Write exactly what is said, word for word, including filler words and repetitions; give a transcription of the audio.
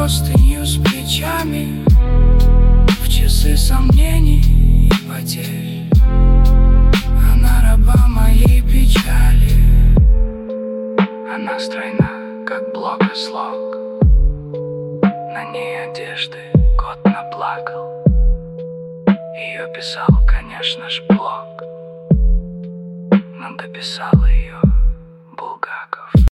простынью с плечами в часы сомнений и потерь. Она раба моей печали, она стройна, как блок и слог. На ней одежды кот наплакал. Ее писал, конечно ж, Блок, но дописал ее Булгаков.